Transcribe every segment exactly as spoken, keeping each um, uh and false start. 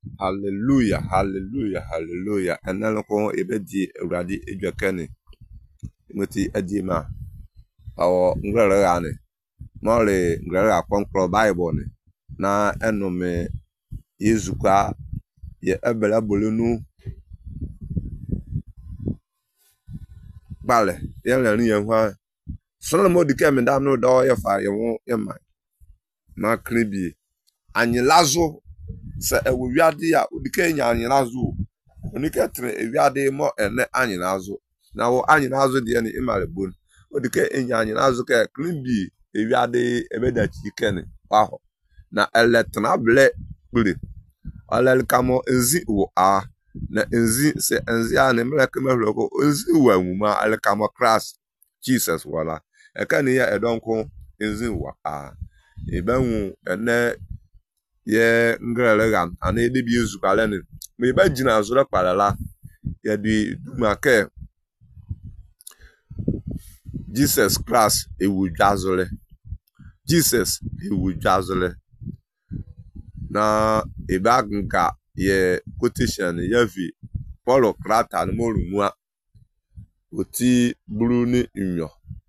Hallelujah, hallelujah, hallelujah. And then ko ebedi uradi edwakane. Moti adima. Awo ngrere ane. Mole ngrere akonkro Bible ne. Na enome Yezukwa ye ebela bolunu. Bale, ye le ni yenwa. Sono mo dike me dam no do ye fa ye won ye man. Na kribi. Anyilazo se ewo wiade ya dike nya anyilazo. Onike tre ewiade mo ene anyinazo na wo anyinazo de ne imalebon odike enya anyinazo ke kribi ewiade ebedachi kene waho na eletna ble bule alel kamo enzi wo a na enzi se enzi a ne mleke mahuloko enzi wo amuma al kamo Christ Jesus wala e kan ya edonko enzi wo a ebanwu ene ye ngrele gam ana de bi ezukale ne me ba jina azura parala ya di dumake Jesus Christ ewu jazole Jesus ewu jazole na ebagnka ye quotation yavi Paulo krata no molumua oti bruni nyo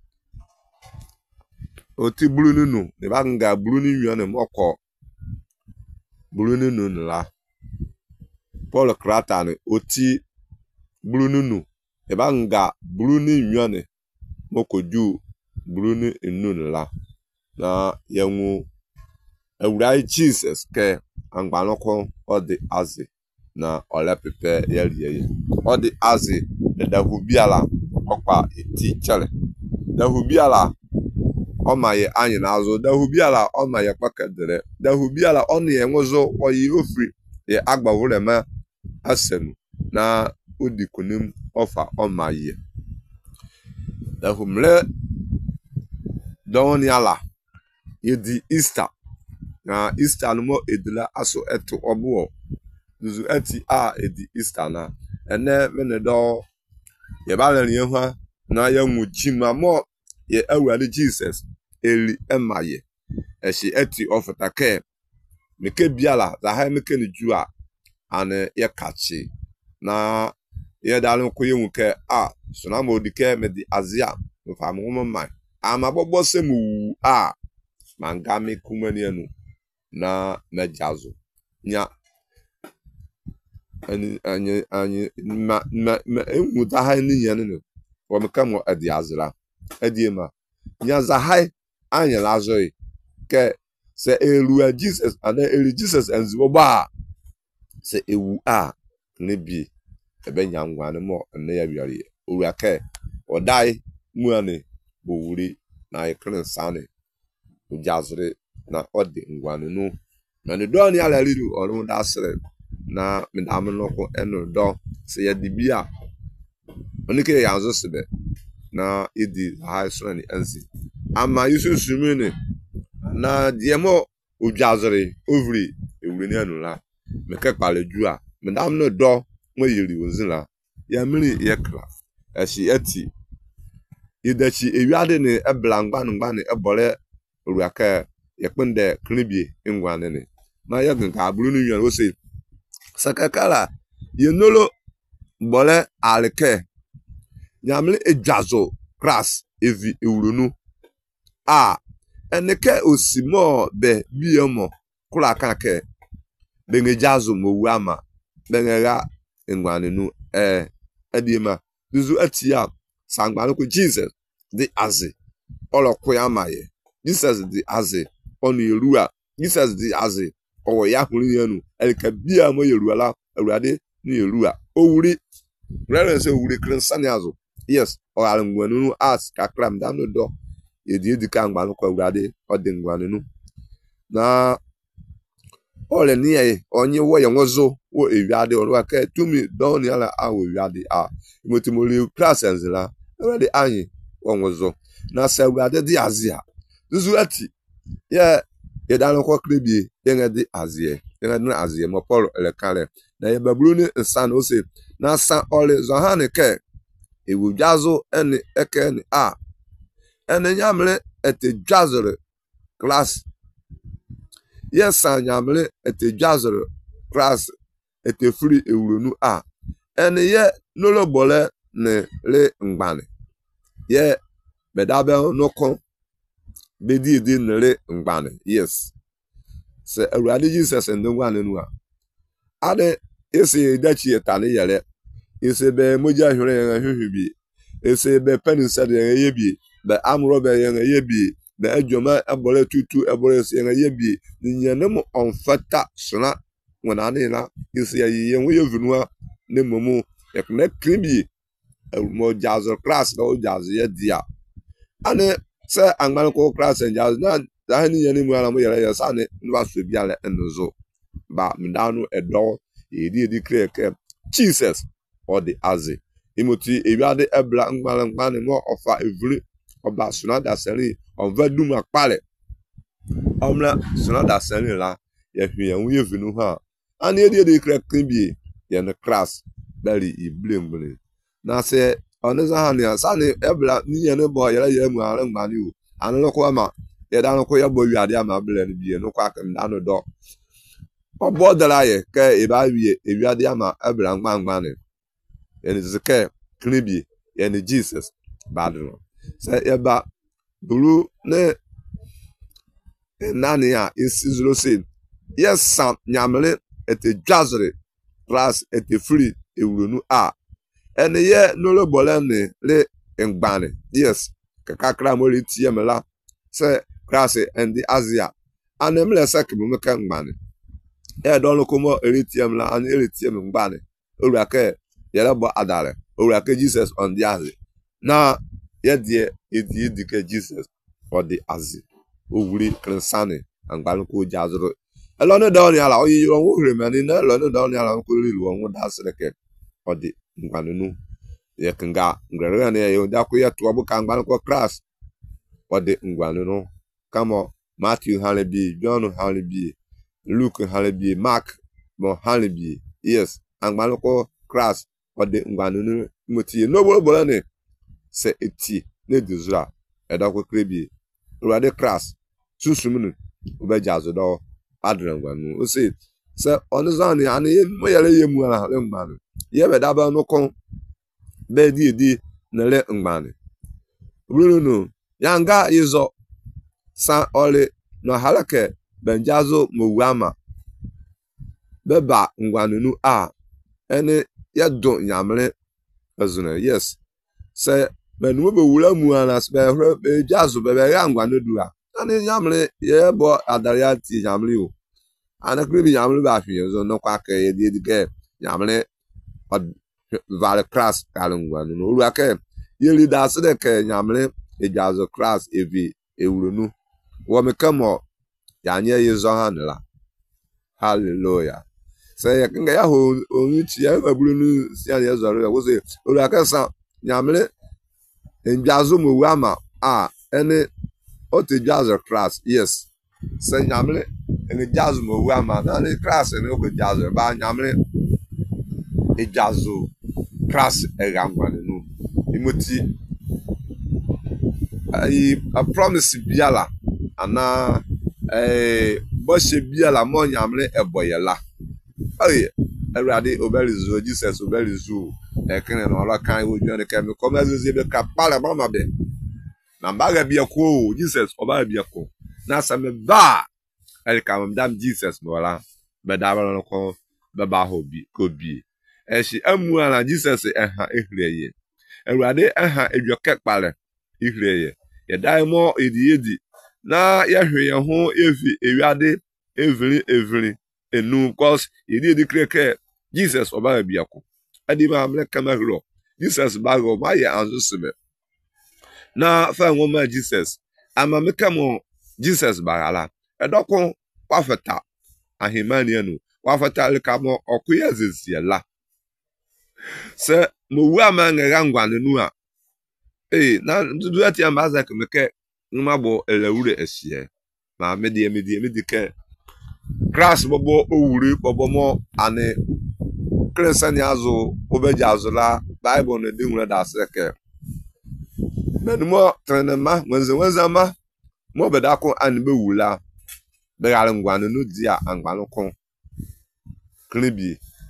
oti bruni nu ebaganga bruni nyo ne moko bruni nu la Paul Kratane oti brununu ebanga bruni nyone mokoju bruni ennun la na yenwu ewrai Jesus ke angbanoko odi azi na ole pepe yeliye odi azi da hubiala okwa eti chale da hubiala omaye anyi nazo da hubiala omaye pakedere da hubiala oni enwozo oyi ofri ye agbawure ma asem na udikunim ofa omaye da humle doni ala yedi Easter na Easter no mo edila aso eto obo duzu eti a edi Easter na ene mene do ye ba le yenwa na ya nwuchima mo ye awale Jesus eli emaye eshi eti ofetake meke biala za ha meke ni jua ane ye kachi na ye dalun ko yewun ke a so na mo dike me di azia no fa mo mai ama bobo semu a mangami kumani enu na mejazo nya ani ani ani ma ma emu da ha ni yan no wo me kam adi azra adi ma nya za hai anya lazoi ke se elu Jesus and elu Jesus enzi ba se ewu a ne bi ebe nyangwa ne mo ne ya wiare owu aka odai muane bowuri na ikren sane ujazre na odi ngwane no na ne do ni ala liru orun da sere na me da no ko eno do se ya dibia onike ya zo sebe na idi high sone enzi ama yusu sumene na diemo ujazre ovri ewuri ni anu la me ke paleju a me da no do mo yiri wonzila ya miri yekla eshi eti idechi ewiade ne eblangba ngba ne ebole ruaka yekpende klibie ngwane ne na yegin ka buru ni yan o se sakakala yenolo bole alke nyamle ejazo kras evi ewurunu a eneke osimo be biemo kula kanke bengejazo mo ama bengera ngwane nu eh edima duzu atia sangbanu ko Jesus the aze olo koyamaye Jesus the aze onu yerua Jesus the aze owo ya hunu yanu elka bia mo yerua la awurade ni yerua owuri rere se owuri krinsani azo yes o alngwanu nu as kakram dam do yedi edi ka ngbanu ko awurade odengwanu nu na ole ni e onye wo ye nwozo wo ewiade oru aka tumi don ni ala awo ewiade a imotimoli class la awurade anyi wo nwozo na se awurade di azia zuzu ati ye ye dan ko krebie ye ngade azie ye ngade azie mo Paul elekale na ye babulu ni nsan o se na san ole zohane ke ewu jazo ene eke ni a ene nyamle ete jazore class yes anyamle ete jazore class ete free ewurunu a ene ye nolo bole ne le ngbane ye bedabe no kon bedi di ne le ngbane yes se awurade Jesus ndongwane nu a ade ese dachi etale yele ese be moja hwere yan hwehwe ese be penisa de ye bi be amro be yan ye bi be adwoma abole tutu abole se yan ye bi nyanem onfata sona wona ne na ese ye ye wo ye vunua ne momu ekne kribi mo jazo class no jazo ye dia ane se angman ko class en jazo na da ni ye ni mu ala mo yele ye sa ne nwa so bi ala enzo ba mdanu edo edi edi kreke Jesus or the aze imoti ewiade ebla ngmala ngmane mo ofa evri oba suna da seri onvadum akpale omla suna da seri la ye hwe yan ye vinu ha ani edi edi kreke bi ye ne class bali i blemble na se oneza ha ni asane ebla ni ye ne bo ye ye mu ala ngmane o anu ko ma ye da no ko ye bo wiade ama ble ne bi no kwa kan da no do obo dara ye ke eba wie ewiade ama ebla ngmangmane ene zeke kribi ene Jesus badro se eba buru ne nani a isizro sin yes sam nyamle ete dwazre class ete free ewurunu a ene ye no le bolane le ngbane yes kakakra mo le tiemela se class endi Asia anemle sek bu meka ngbane e don komo eritiem la an eritiem ngbane owurake yele bo adare owurake Jesus on the azi na ye die edi dike Jesus for the azi owuri krensane angbane ko jazro elone don ala oyi yo wo remani na elone don ala ko lilu won da sreke for the ngbane nu ye kanga ngere ne yo da ko ye to bu kan ngbane ko class for the ngbane nu kamo Matthew halebi John halebi Luke halebi Mark mo halebi yes angbane ko class for the ngwanunu moti no bo bo ne se eti ne dizura eda ko krebi urade class susumunu obejazo do adre ngwanu o se se onizani ani mo yele yemu ala le ngwanu ye be daba no kon be di di ne le ngwanu urunu yanga yizo sa ole no halake benjazo mowama beba ngwanunu a ene ya do nyamre azuna yes se menu be wura mu ana se be jazo be be ya ngwanu dua ani nyamre ye bo adaria ti nyamre o ana kribi nyamre ba hwe zo no kwa ka ye di ke nyamre vale class kalungwanu no ru ake ye leader se de ke nyamre e jazo class evi ewurunu wo me kamo ya nye ye zo hanla hallelujah say ya kinga ya ho onchi ya babulu si ya zoro ya wo say olu akasa nyamle enjazo mo wama a ene ote jazz class yes say nyamle ene jazz mo wama na le class ene ko jazz ba nyamle e jazzo class e gangwane no imoti I a promise biala ana eh bo she biala mo nyamle eboyela aye erade obelizu Jesus obelizu ekene no ala kan wo dwane kan ko mazeze be kapala mama be na mbaga bia ko Jesus oba bia ko na same ba el kam dam Jesus no la be da ba no ko be ba hobi ko bi e shi amu ala Jesus eha ehreye erade eha edwoke kpale ehreye ye dai mo edi edi na ya hwe ye ho evi ewiade evri evri enu cause edi edi kreke Jesus oba biako adi ma amle kamahro Jesus bago ma ye anzo sebe na fa ngoma Jesus ama mekamo Jesus bagala edokon kwafeta ahimani enu kwafeta le kamo okuya zeziela se mo wu ama ngara ngwane nu a eh na dudu ati amaza kemeke numabo elewure esie ma medie medie medike class bobo owuri bobo mo ane krensani azu obeja azula bible ne dinwure da seke menumo trenema wenze wenze ma mo bedako ane be wula be gale ngwanu no dia angwanu kon klibi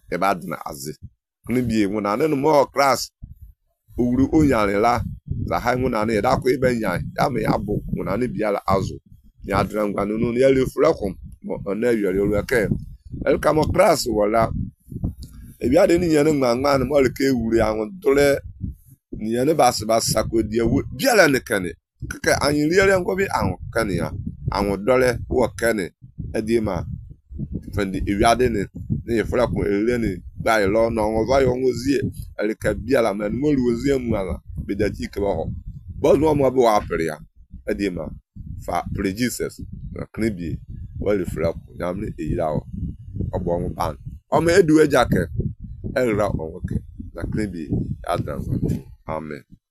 e ba dna aze ni bi mu na ne mo class owuru onyan la za ha mu na ne da ko ibe nyan ya me abo mu na ne bia la azu ya dra ngwa no no ya le fura kom mo na yere ru ke el kamo class wala e bia de ni nyan ngwa ngwa mo le ke ewuru awon dole ni yan bas bas sakodi ewu bia la ne kane ke anyi riere ngo bi awon kane ya awon dole wo kane edi ma fendi e bia de ne ne fura kom ele ne ba ilo no ngo va yo ngozie el ka bia la men mo luozie mu ala be da ti ke ba ho bo no mo bo apere ya edi ma fa pre Jesus na knibi wo le fura kom nyamne e yira o obo ngo ban o me edu eja ke el ra o ke na knibi adran. Amen.